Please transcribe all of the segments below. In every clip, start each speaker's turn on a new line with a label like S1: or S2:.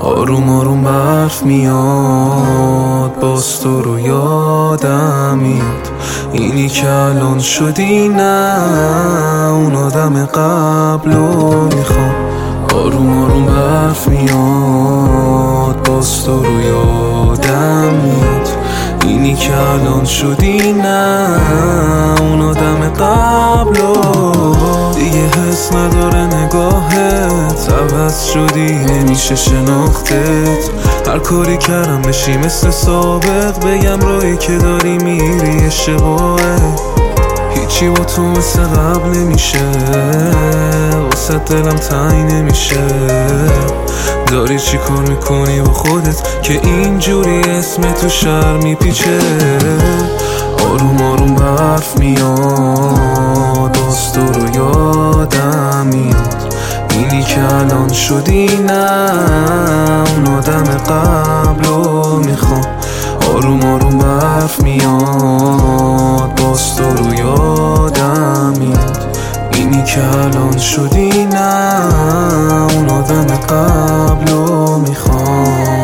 S1: آروم آروم برف میاد، باز تو رو یادم میاد. اینی که الان شدی نه اون آدم قبلو میخوام. آروم آروم برف میاد، باز تو رو یادم میاد. اینی که الان شدی نه اون آدم قبلو. دیگه حس نداره نگاهت، عوض شدی نمیشه شناختت. هر کاری کردم بشی مثل سابق، بگم راهی که داری میری اشتباهه. هیچی با تو مثل قبل نمیشه، واسه دلم تنگ نمیشه. داری چی کار میکنی با خودت که اینجوری اسم تو شهر میپیچه؟ آروم آروم برف میاد، باز تو رو یادم میاد. اینی که الان شدی نه اون آدم قبلو میخوام. آروم آروم برف میاد، باز تو رو یادم میاد. اینی که الان شدی نه اون آدم قبلو میخوام.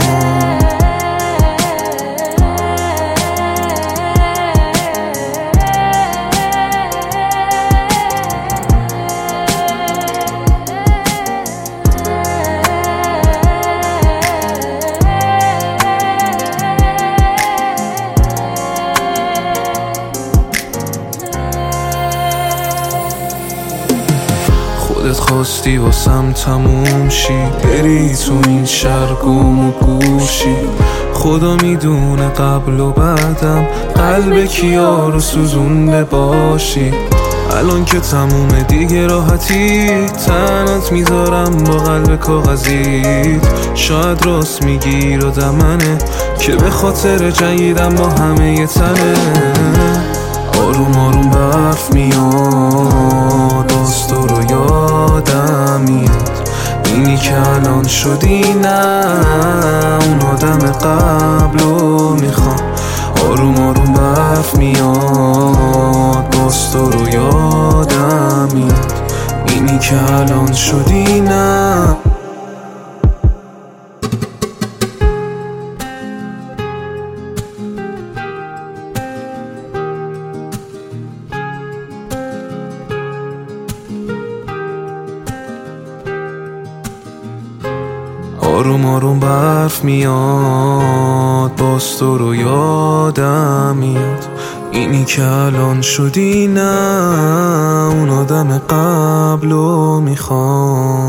S1: خودت خواستی واسم تموم شی، بری تو این شهر گم و گوشی. خدا میدونه قبل و بعدم قلب کیا رو سوزونده باشی. الان که تمومه دیگه راحتی، تنات میذارم با قلب کاغذیت. شاید راست میگی رو دمنه که به خاطر جنگیدم با همه ی تنه. آروم آروم برف میاد، باز تو رو یادم میاد. اینی که الان شدی نه اون آدم قبلو میخوام. آروم آروم برف میاد، باز تو رو یادم میاد. اینی که الان شدی نه. آروم آروم برف میاد، باز تو رو یادم میاد. اینی که الان شدی نه اون آدم قبلو میخوام.